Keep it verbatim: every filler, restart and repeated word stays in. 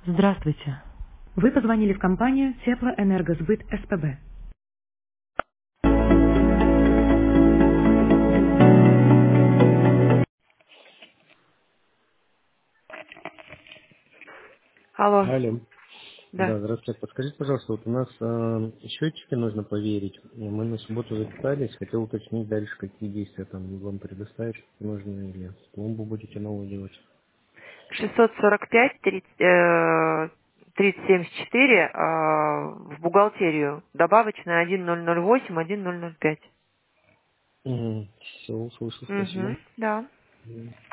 Здравствуйте. Вы позвонили в компанию Теплоэнергосбыт СПБ. Алло, Алло. да. Да, здравствуйте. Подскажите, пожалуйста, вот у нас э, счетчики нужно проверить. И Мы на субботу записались. Хотел уточнить дальше, какие действия там вам предоставить нужно или пломбу будете новую делать. шестьсот сорок пять тридцать, э, тридцать семьдесят четыре э, в бухгалтерию. Добавочная один ноль ноль восемь один ноль ноль пять. Угу. Все, услышал, Угу, спасибо. да. Мгм.